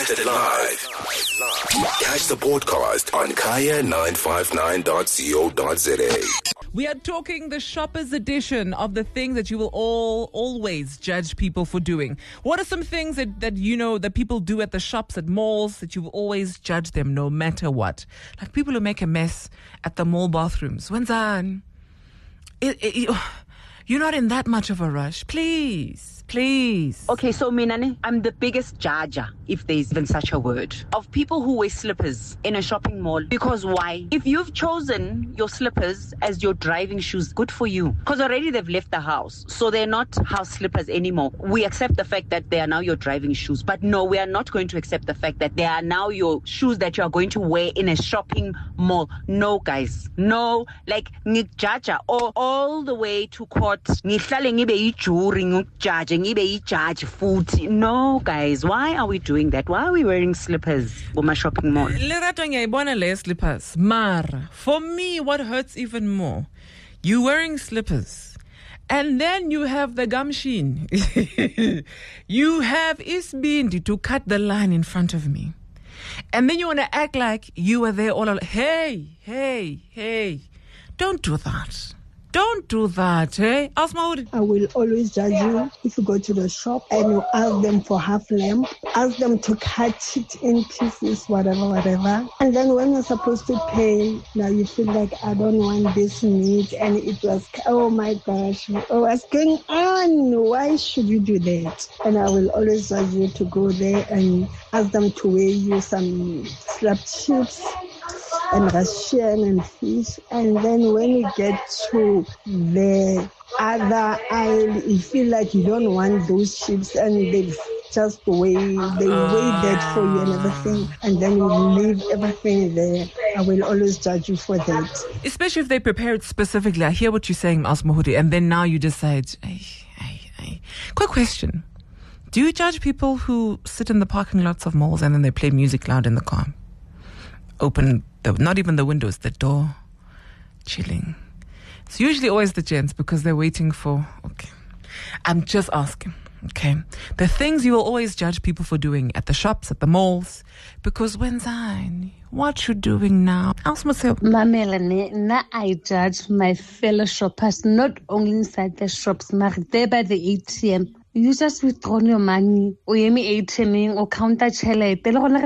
Broadcasted live. Catch the podcast on kaya959.co.za. We are talking the shopper's edition of the things that you will always judge people for doing. What are some things that you know that people do at the shops, at malls, that you will always judge them no matter what? Like people who make a mess at the mall bathrooms. Wenzan, you're not in that much of a rush. Please. Okay, so Minani, I'm the biggest judger, if there's even such a word, of people who wear slippers in a shopping mall. Because why? If you've chosen your slippers as your driving shoes, good for you. Because already they've left the house, so they're not house slippers anymore. We accept the fact that they are now your driving shoes. But no, we are not going to accept the fact that they are now your shoes that you are going to wear in a shopping mall. No, guys. No. Like, judger, or all the way to court. No, guys, why are we doing that? Why are we wearing slippers in my shopping mall? Slippers. Mara, for me, what hurts even more, you wearing slippers, and then you have the gumshin. You have Isbindi to cut the line in front of me. And then you want to act like you were there all along. Hey. Don't do that. Don't do that, eh? Asma, I will always judge you if you go to the shop and you ask them for half lamb, ask them to cut it in pieces, whatever. And then when you're supposed to pay, now you feel like, I don't want this meat. And it was, oh my gosh, what's going on? Why should you do that? And I will always judge you to go there and ask them to weigh you some slab chips and Russian and fish, and then when you get to the other aisle, you feel like you don't want those chips, and they just weigh that for you and everything, and then you leave everything there. I will always judge you for that. Especially if they prepare it specifically. I hear what you're saying, Asmahudi, and then now you decide, Quick question. Do you judge people who sit in the parking lots of malls and then they play music loud in the car? Not even the windows, the door, chilling. It's usually always the gents because they're waiting for, okay. I'm just asking, okay. The things you will always judge people for doing at the shops, at the malls, because what you doing now? Ask myself. Mamelane, I judge my fellow shoppers, not only inside the shops, but there by the ATM. You just withdraw your money. O eme ATM or counter chelete.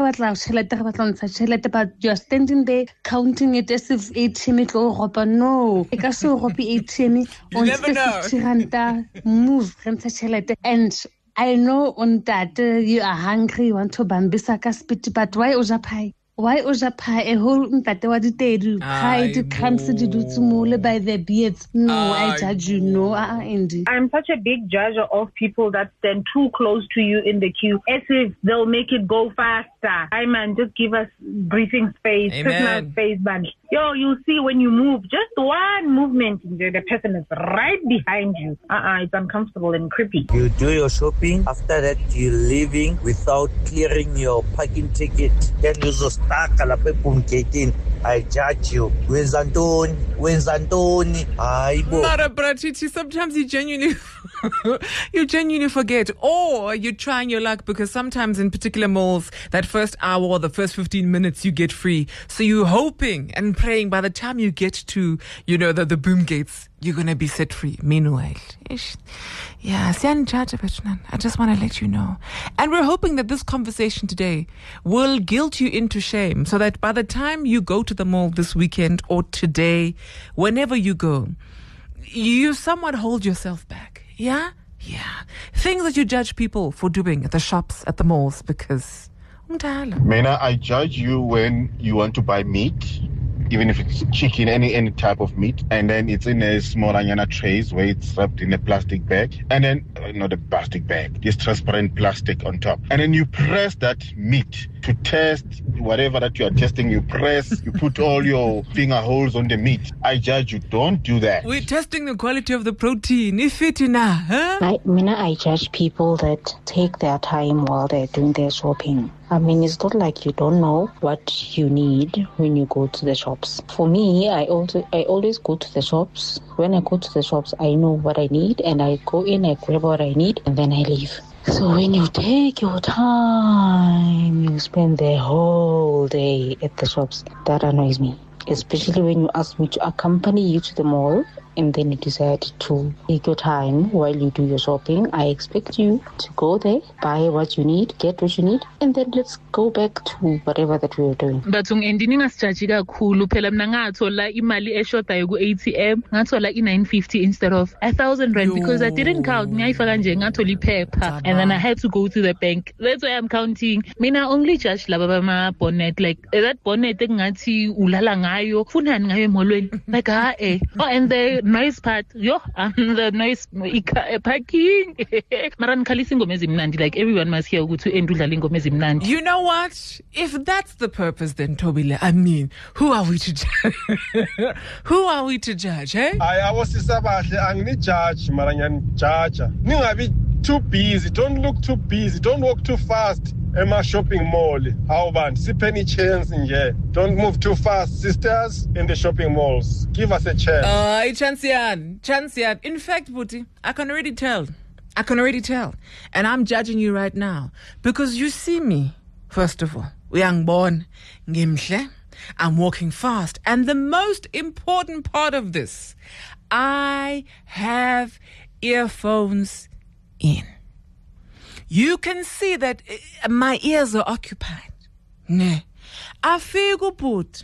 But you're standing there counting it as if ATM it go ropa. No. ATM. You never know. Move. And I know on that you are hungry, you want to bambisaka spit, but why Ojapai? Why Ojapai a whole that what did they do? Hide the cramps to do small by their beards. No, I judge you. No, indeed. I'm such a big judger of people that stand too close to you in the queue, as if they'll make it go faster. Hi man, just give us breathing space, personal space, man. Yo, you see when you move, just one movement, the person is right behind you. It's uncomfortable and creepy. You do your shopping, after that you're leaving without clearing your parking ticket. Then you just stuck at the gate. I judge you. When's Antoni? Not a Bratici. Sometimes you genuinely forget, or you're trying your luck because sometimes in particular malls, that first hour or the first 15 minutes you get free. So you're hoping and praying by the time you get to, the boom gates, you're going to be set free. Meanwhile, I just want to let you know. And we're hoping that this conversation today will guilt you into shame so that by the time you go to the mall this weekend or today, whenever you go, you somewhat hold yourself back. Yeah. Things that you judge people for doing at the shops, at the malls, because... Mena, I judge you when you want to buy meat, even if it's chicken, any type of meat, and then it's in a small anyana trays where it's wrapped in a plastic bag, and then not a plastic bag, just transparent plastic on top, and then you press that meat to test whatever that you are testing. You press, you put all your finger holes on the meat. I judge you. Don't do that. We're testing the quality of the protein. If it enough, huh? I judge people that take their time while they're doing their shopping. It's not like you don't know what you need when you go to the shops. For me, I always go to the shops. When I go to the shops, I know what I need, and I go in, I grab what I need, and then I leave. So when you take your time, you spend the whole day at the shops. That annoys me. Especially when you ask me to accompany you to the mall and then you decide to take your time while you do your shopping. I expect you to go there, buy what you need, get what you need, and then let's go back to whatever that we were doing. But ungendini ngasijaji kakhulu phela mina ngathola imali eshodayo ku ATM ngathola i950 instead of 1,000 rand because I didn't count. Ngiyayifaka nje ngathola iphepha and then I had to go to the bank. That's why I'm counting. Mina only judge laba bama bonnet, like that bonnet engathi ulala ngayo funani ngayo emolweni like oh, and the noise part the noise parking mara nikhalisa ingoma ezimnandi, like everyone must hear ukuthi end udlala ingoma ezimnandi. You know what, if that's the purpose, then Tobile, I mean, who are we to judge? Who are we to judge, eh? I was sabahle angini judge mara ngiyani judge. Ningabi too busy, don't look too busy, don't walk too fast. Emma shopping mall. How about penny chance in here? Don't move too fast, sisters, in the shopping malls. Give us a chance. Chansian. In fact, Buti, I can already tell. And I'm judging you right now. Because you see me, first of all. I'm born. I'm walking fast. And the most important part of this, I have earphones in. You can see that my ears are occupied. Ne. Afiko puti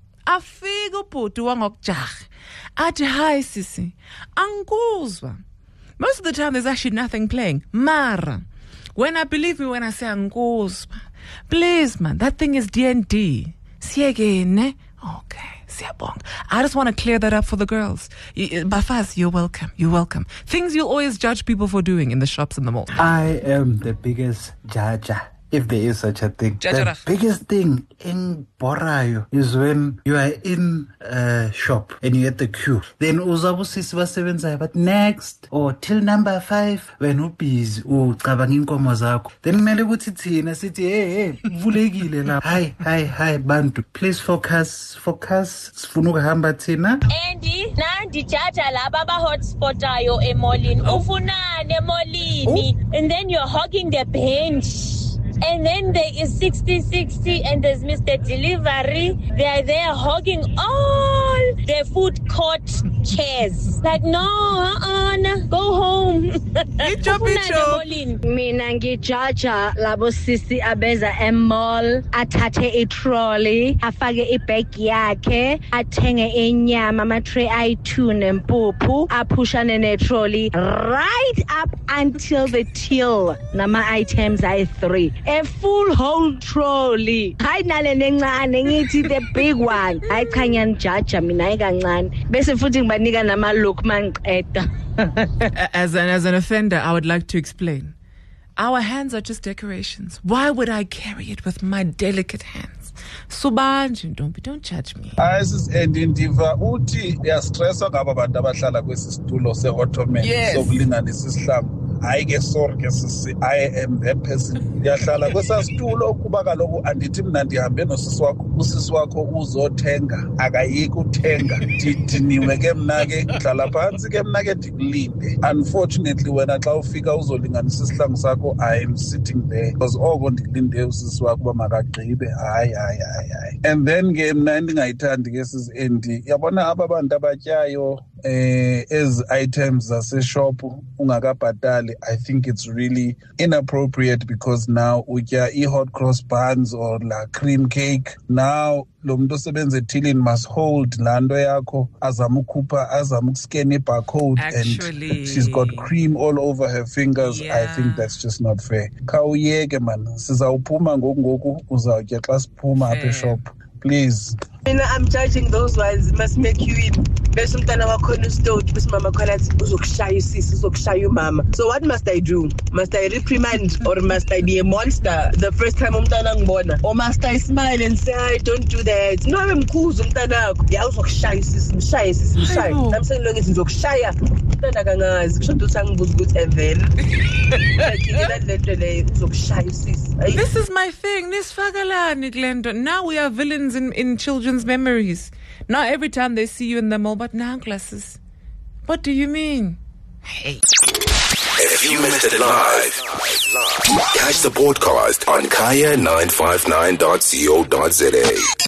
wangokujah. Athi hi sisi. Angikuzwa. Most of the time there's actually nothing playing. Mara. When I say angikuzwa. Please man, that thing is D&D. Siyeke ne? Okay. I just want to clear that up for the girls. Bafaz, you're welcome. Things you'll always judge people for doing in the shops and the mall. I am the biggest judger, if there is such a thing. The biggest thing in Borayo is when you are in a shop and you're at the queue. Then but next or till number 5 when you busy ucabanga inkomo zakho. Then kumele ukuthi thina sithi hey vulekile la. Hi bantu, please focus sifuna ukuhamba thina. Andy nandi jaja laba ba hotspotayo emolini ufunane emolini and then you're hogging the bench. And then there is 60-60 and there's Mr. Delivery. They are there hogging all the food court chairs. Like, no, go home. Mina ngijaja labo sisi abeza emall, athathe itrolley, afake ibag yakhe, athenge inyama, ama-tray ayi-2 nempuphu, aphushane netrolley right up until the till nama-items ayi-3. A full whole trolley. Hayi nale nencane ngithi the big one. Hayi cha ngiyanjaja mina ayikancane. Bese futhi ngibanika nama look mangiqeda. As an offender, I would like to explain. Our hands are just decorations. Why would I carry it with my delicate hands? Subanje Ntombi, don't judge me. Sis Endiva uthi uyastressa ngaba bantu abahlala kwesisitulo se-ottoman sokulinganisa isihlangu. I am that person. Yahlala kwesasitulo kuba kaloku andithi mina ndihambe nosisi wakho uzothenga akayiki uthenga ndiniwe ke mna ke hlala phansi ke mna ke ndikulinde. Unfortunately wena xa ufika uzolinganisa isihlangu sakho I am sitting there because oko ndilinde usisi wakho uba makagqibe hayi. And then ke mna ndingayithandi ke sisi Endi yabona aba bantu abatyayo as items zaseshop ungakabhatali. I think it's really inappropriate because now utya hot cross buns or la cream cake. Now lo muntu osebenza ethilini must hold lando yakho azamukhupha azamukuscan ibarcode and she's got cream all over her fingers. I think that's just not fair. Khawuyeke man, sizawuphuma ngoku uzawutya xa siphuma apha eshop. Please. I'm judging those ones, must make you in. Bese umntana wakho ustote bese mama khona athi uzokushaya usisi uzokushaya umama. So what must I do? Must I reprimand or must I be a monster the first time umntana ngibona? Or must I smile and say I don't do that? No, amemkhuza umntana wakho. Ya uzokushaya usisi, mshaye sisi mshaye. I'm saying lo ngithi uzokushaya. Umntana kangazi kusho ukuthi angibuza ukuthi and then This is my thing. Nisfagalani Glenda. Now we are villains in children's memories. Now every time they see you in the mall, but now glasses. What do you mean? Hey. If you missed it live, catch the podcast on kaya959.co.za.